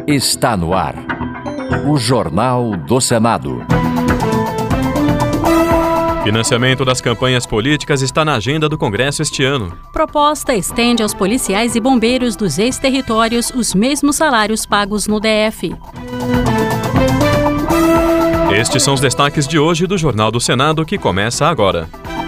Está no ar. O Jornal do Senado. Financiamento das campanhas políticas está na agenda do Congresso este ano. Proposta estende aos policiais e bombeiros dos ex-territórios os mesmos salários pagos no DF. Estes são os destaques de hoje do Jornal do Senado, que começa agora.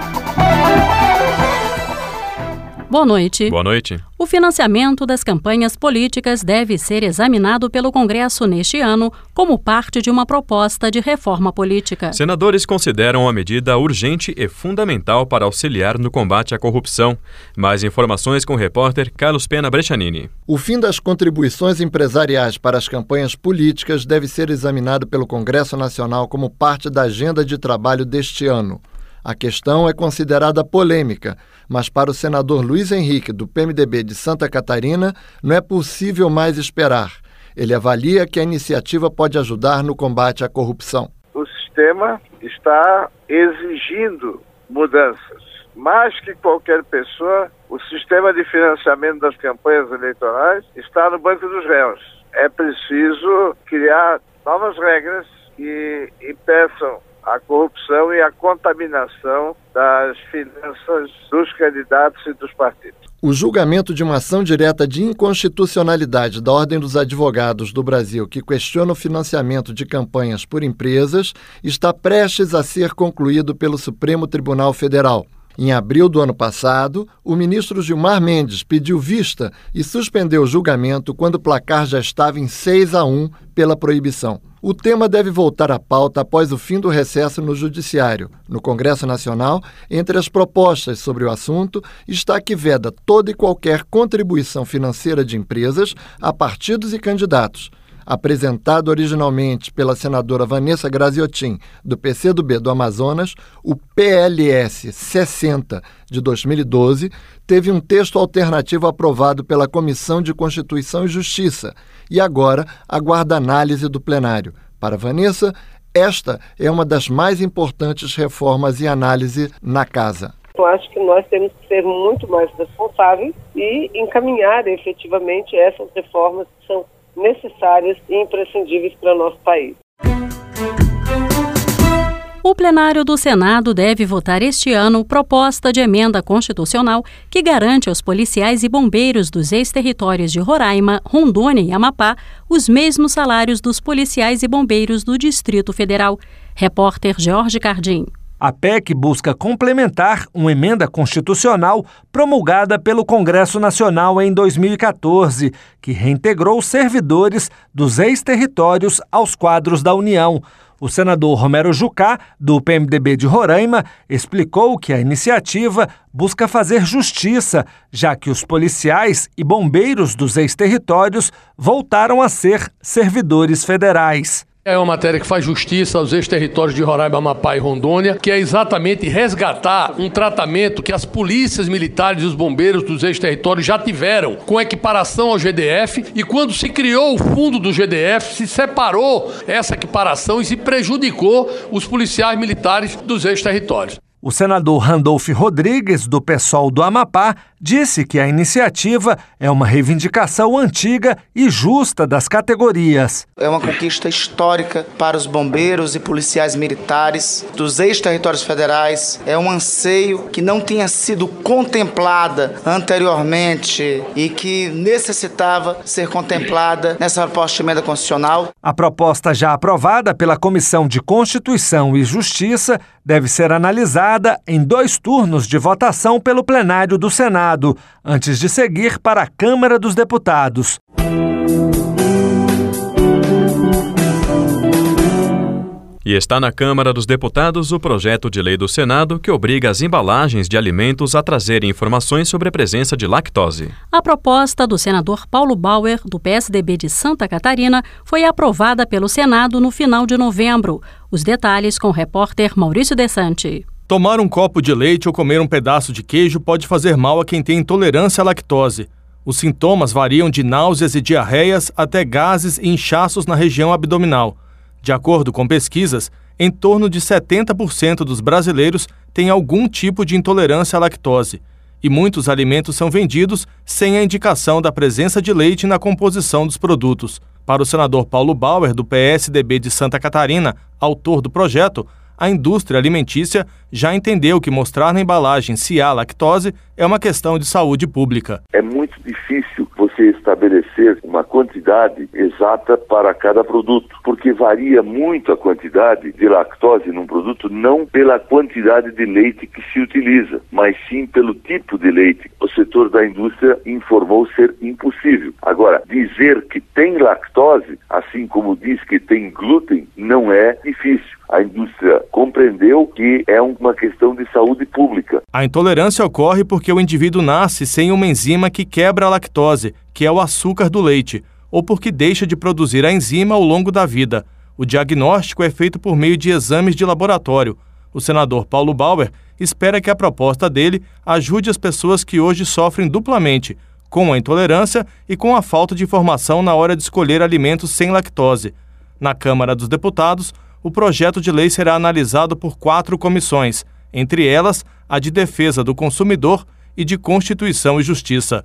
Boa noite. Boa noite. O financiamento das campanhas políticas deve ser examinado pelo Congresso neste ano como parte de uma proposta de reforma política. Senadores consideram a medida urgente e fundamental para auxiliar no combate à corrupção. Mais informações com o repórter Carlos Pena Breccianini. O fim das contribuições empresariais para as campanhas políticas deve ser examinado pelo Congresso Nacional como parte da agenda de trabalho deste ano. A questão é considerada polêmica, mas para o senador Luiz Henrique, do PMDB de Santa Catarina, não é possível mais esperar. Ele avalia que a iniciativa pode ajudar no combate à corrupção. O sistema está exigindo mudanças. Mais que qualquer pessoa, o sistema de financiamento das campanhas eleitorais está no banco dos réus. É preciso criar novas regras que impeçam a corrupção e a contaminação das finanças dos candidatos e dos partidos. O julgamento de uma ação direta de inconstitucionalidade da Ordem dos Advogados do Brasil, que questiona o financiamento de campanhas por empresas, está prestes a ser concluído pelo Supremo Tribunal Federal. Em abril do ano passado, o ministro Gilmar Mendes pediu vista e suspendeu o julgamento quando o placar já estava em 6-1 pela proibição. O tema deve voltar à pauta após o fim do recesso no Judiciário. No Congresso Nacional, entre as propostas sobre o assunto, está que veda toda e qualquer contribuição financeira de empresas a partidos e candidatos. Apresentado originalmente pela senadora Vanessa Graziotin, do PCdoB do Amazonas, o PLS 60 de 2012 teve um texto alternativo aprovado pela Comissão de Constituição e Justiça e agora aguarda análise do plenário. Para Vanessa, esta é uma das mais importantes reformas em análise na Casa. Eu acho que nós temos que ser muito mais responsáveis e encaminhar efetivamente essas reformas que são necessárias e imprescindíveis para o nosso país. O plenário do Senado deve votar este ano proposta de emenda constitucional que garante aos policiais e bombeiros dos ex-territórios de Roraima, Rondônia e Amapá os mesmos salários dos policiais e bombeiros do Distrito Federal. Repórter Jorge Cardim. A PEC busca complementar uma emenda constitucional promulgada pelo Congresso Nacional em 2014, que reintegrou servidores dos ex-territórios aos quadros da União. O senador Romero Jucá, do PMDB de Roraima, explicou que a iniciativa busca fazer justiça, já que os policiais e bombeiros dos ex-territórios voltaram a ser servidores federais. É uma matéria que faz justiça aos ex-territórios de Roraima, Amapá e Rondônia, que é exatamente resgatar um tratamento que as polícias militares e os bombeiros dos ex-territórios já tiveram com equiparação ao GDF, e quando se criou o fundo do GDF, se separou essa equiparação e se prejudicou os policiais militares dos ex-territórios. O senador Randolfo Rodrigues, do PSOL do Amapá, disse que a iniciativa é uma reivindicação antiga e justa das categorias. É uma conquista histórica para os bombeiros e policiais militares dos ex-territórios federais. É um anseio que não tinha sido contemplada anteriormente e que necessitava ser contemplada nessa proposta de emenda constitucional. A proposta já aprovada pela Comissão de Constituição e Justiça deve ser analisada em 2 turnos de votação pelo plenário do Senado, antes de seguir para a Câmara dos Deputados. E está na Câmara dos Deputados o projeto de lei do Senado que obriga as embalagens de alimentos a trazerem informações sobre a presença de lactose. A proposta do senador Paulo Bauer, do PSDB de Santa Catarina, foi aprovada pelo Senado no final de novembro. Os detalhes com o repórter Maurício Desante. Tomar um copo de leite ou comer um pedaço de queijo pode fazer mal a quem tem intolerância à lactose. Os sintomas variam de náuseas e diarreias até gases e inchaços na região abdominal. De acordo com pesquisas, em torno de 70% dos brasileiros têm algum tipo de intolerância à lactose, e muitos alimentos são vendidos sem a indicação da presença de leite na composição dos produtos. Para o senador Paulo Bauer, do PSDB de Santa Catarina, autor do projeto, a indústria alimentícia já entendeu que mostrar na embalagem se há lactose é uma questão de saúde pública. É muito difícil você estabelecer uma quantidade exata para cada produto, porque varia muito a quantidade de lactose num produto, não pela quantidade de leite que se utiliza, mas sim pelo tipo de leite. O setor da indústria informou ser impossível. Agora, dizer que tem lactose, assim como diz que tem glúten, não é difícil. A indústria compreendeu que é uma questão de saúde pública. A intolerância ocorre porque o indivíduo nasce sem uma enzima que quebra a lactose, que é o açúcar do leite, ou porque deixa de produzir a enzima ao longo da vida. O diagnóstico é feito por meio de exames de laboratório. O senador Paulo Bauer espera que a proposta dele ajude as pessoas que hoje sofrem duplamente, com a intolerância e com a falta de informação na hora de escolher alimentos sem lactose. Na Câmara dos Deputados, o projeto de lei será analisado por 4 comissões, entre elas a de Defesa do Consumidor e de Constituição e Justiça.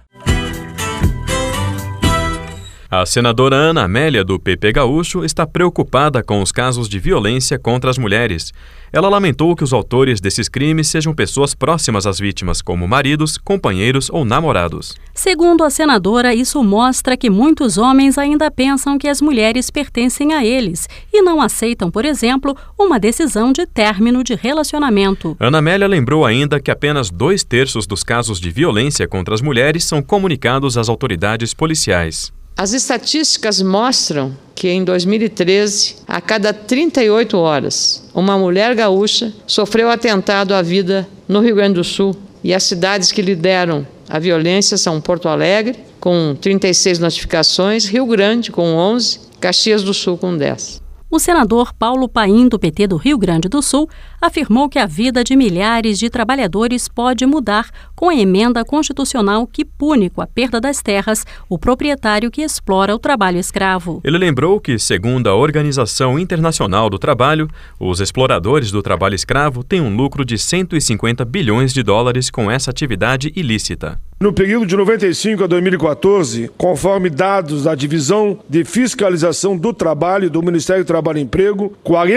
A senadora Ana Amélia, do PP Gaúcho, está preocupada com os casos de violência contra as mulheres. Ela lamentou que os autores desses crimes sejam pessoas próximas às vítimas, como maridos, companheiros ou namorados. Segundo a senadora, isso mostra que muitos homens ainda pensam que as mulheres pertencem a eles e não aceitam, por exemplo, uma decisão de término de relacionamento. Ana Amélia lembrou ainda que apenas 2/3 dos casos de violência contra as mulheres são comunicados às autoridades policiais. As estatísticas mostram que em 2013, a cada 38 horas, uma mulher gaúcha sofreu atentado à vida no Rio Grande do Sul. E as cidades que lideram a violência são Porto Alegre, com 36 notificações, Rio Grande, com 11, Caxias do Sul, com 10. O senador Paulo Paim, do PT do Rio Grande do Sul, afirmou que a vida de milhares de trabalhadores pode mudar com a emenda constitucional que pune com a perda das terras o proprietário que explora o trabalho escravo. Ele lembrou que, segundo a Organização Internacional do Trabalho, os exploradores do trabalho escravo têm um lucro de 150 bilhões de dólares com essa atividade ilícita. No período de 95 a 2014, conforme dados da Divisão de Fiscalização do Trabalho do Ministério do Trabalho e Emprego,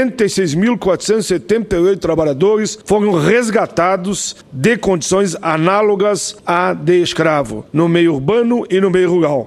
46.478 trabalhadores foram resgatados de condições análogas à de escravo, no meio urbano e no meio rural.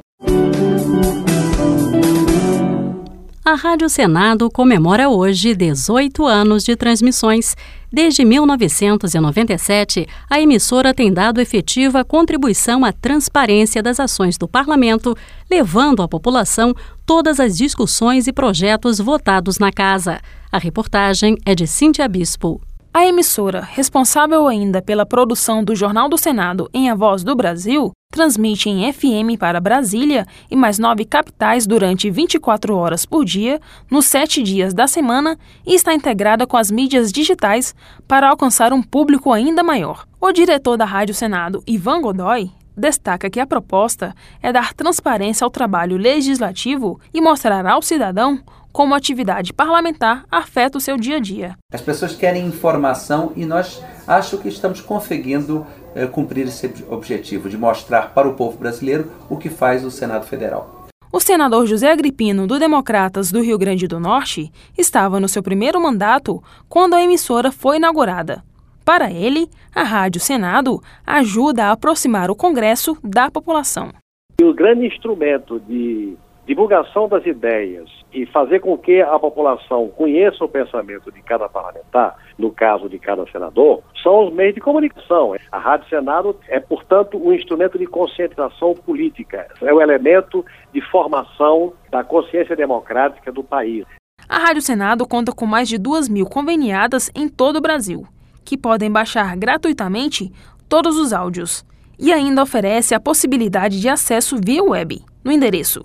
A Rádio Senado comemora hoje 18 anos de transmissões. Desde 1997, a emissora tem dado efetiva contribuição à transparência das ações do Parlamento, levando à população todas as discussões e projetos votados na Casa. A reportagem é de Cíntia Bispo. A emissora, responsável ainda pela produção do Jornal do Senado em A Voz do Brasil, transmite em FM para Brasília e mais 9 capitais durante 24 horas por dia, nos 7 dias da semana, e está integrada com as mídias digitais para alcançar um público ainda maior. O diretor da Rádio Senado, Ivan Godoy, destaca que a proposta é dar transparência ao trabalho legislativo e mostrar ao cidadão como a atividade parlamentar afeta o seu dia a dia. As pessoas querem informação e nós acho que estamos conseguindo cumprir esse objetivo de mostrar para o povo brasileiro o que faz o Senado Federal. O senador José Agripino, do Democratas do Rio Grande do Norte, estava no seu primeiro mandato quando a emissora foi inaugurada. Para ele, a Rádio Senado ajuda a aproximar o Congresso da população. O grande instrumento de divulgação das ideias e fazer com que a população conheça o pensamento de cada parlamentar, no caso de cada senador, são os meios de comunicação. A Rádio Senado é, portanto, um instrumento de conscientização política, é o elemento de formação da consciência democrática do país. A Rádio Senado conta com mais de 2.000 conveniadas em todo o Brasil, que podem baixar gratuitamente todos os áudios e ainda oferece a possibilidade de acesso via web, no endereço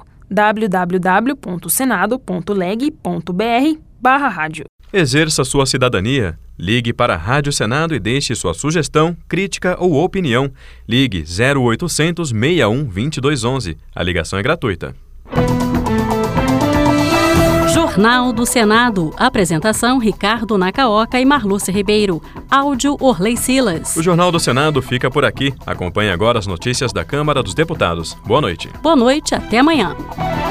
www.senado.leg.br/rádio. Exerça sua cidadania. Ligue para a Rádio Senado e deixe sua sugestão, crítica ou opinião. Ligue 0800 61 2211. A ligação é gratuita. Jornal do Senado. Apresentação: Ricardo Nacaoca e Marluce Ribeiro. Áudio: Orley Silas. O Jornal do Senado fica por aqui. Acompanhe agora as notícias da Câmara dos Deputados. Boa noite. Boa noite, até amanhã.